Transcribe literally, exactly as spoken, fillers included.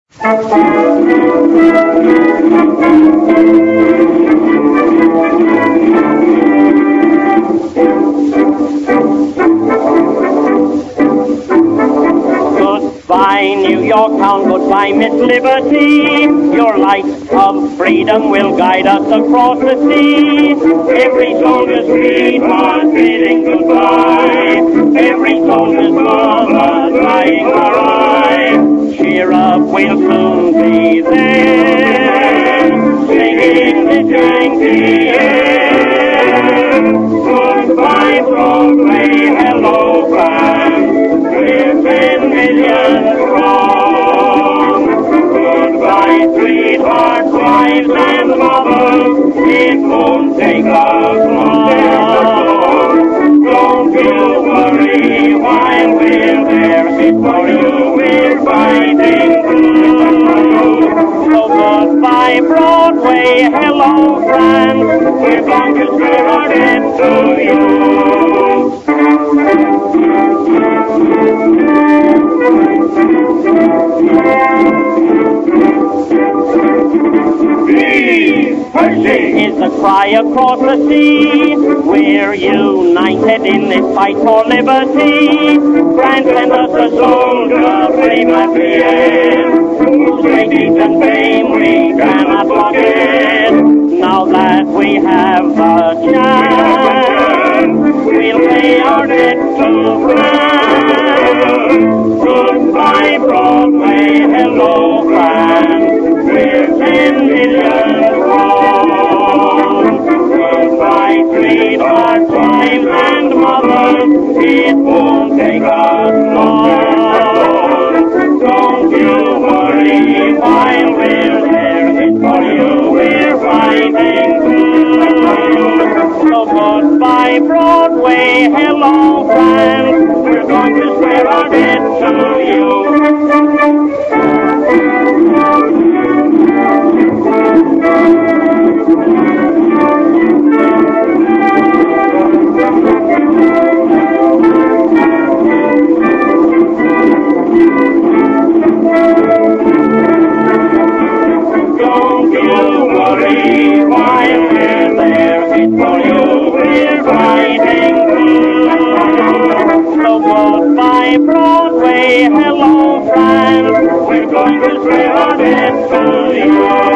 Goodbye, New York town, goodbye, Miss Liberty. Your light of freedom will guide us across the sea. Every soldier's sweetheart bidding goodbye. Every soldier's mother crying her eye. Cheer up, we'll soon be there, singing the Yankee air. Goodbye, Broadway, hello, France. We're ten million strong. Goodbye, sweethearts, wives, and mothers. It won't take us long. Don't you worry while we're there. It's for you we're fighting through. So goodbye, Broadway, hello, France. We're going to swear our debt to you. Is the cry across the sea. We're united in this fight for liberty. France sent us a soldier, brave at the end, whose great deeds and fame we cannot forget. Now that we have a chance, we'll pay our debt to France. Goodbye, Broadway, hello, France. We're ten million strong. Goodbye, sweethearts, wives, and mothers. It won't take us long. Don't you worry while we're there. It's for you we're fighting through. So goodbye, Broadway, hello, France. We're going to swear our debt to you. Don't you worry while we're there. It's for you we're fighting through. So goodbye, Broadway, hello, France. We're going to swear our debt to you.